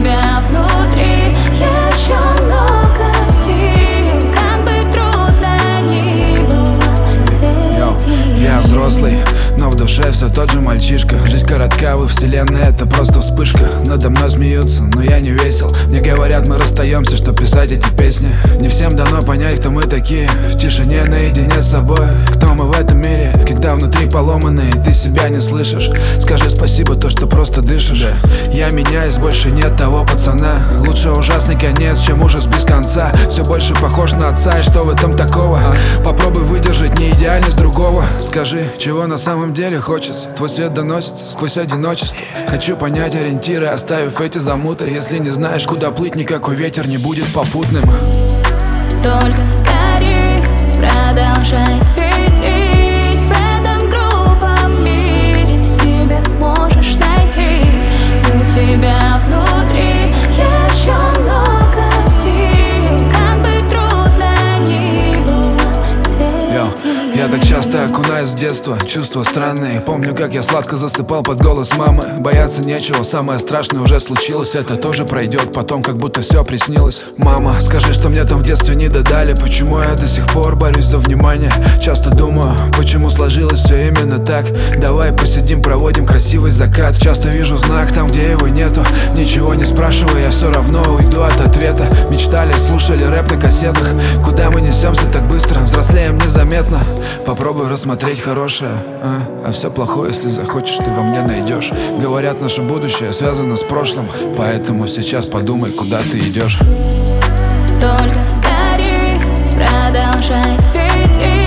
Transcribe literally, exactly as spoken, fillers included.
тебя внутри еще много сил. Как бы трудно ни было, свети. Я взрослый, но в душе все тот же мальчишка. Жизнь коротка, во вселенной это просто вспышка. Надо мной смеются, но я не весел. Мне говорят, мы расстаемся, чтоб писать эти песни. Не всем дано понять, кто мы такие. В тишине наедине с собой. Кто мы в этом мире, когда внутри поломанный, и ты себя не слышишь. Скажи спасибо, то, что просто дышишь. Я меняюсь, больше нет того пацана. Лучше ужасный конец, чем ужас без конца. Все больше похож на отца, и что в этом такого? Попробуй выдержать не идеальность другого. Скажи, чего на самом деле хочется. Твой свет доносится сквозь одиночество. Хочу понять ориентиры, оставив эти замуты. Если не знаешь, куда плыть, никакой ветер не будет попутным. Только гори, продолжай светить. В этом грубом мире себя сможешь найти. У тебя внутри еще много сил. Как бы трудно ни было, свети. Я так часто окунаюсь в детство, чувства странные. Помню, как я сладко засыпал под голос мамы. Бояться нечего, самое страшное уже случилось. Это тоже пройдет, потом как будто все приснилось. Мама, скажи, что мне там в детстве не додали. Почему я до сих пор борюсь за внимание? Часто думаю, почему сложилось все именно так. Давай посидим, проводим красивый закат. Часто вижу знак там, где его нету. Ничего не спрашивая, я все равно уйду от ответа. Мечтали, слушали рэп на кассетах. Куда мы несемся так быстро, взрослеем незаметно. Попробуй рассмотреть хорошее, а, а все плохое, если захочешь, ты во мне найдешь. Говорят, наше будущее связано с прошлым, поэтому сейчас подумай, куда ты идешь. Только гори, продолжай светить.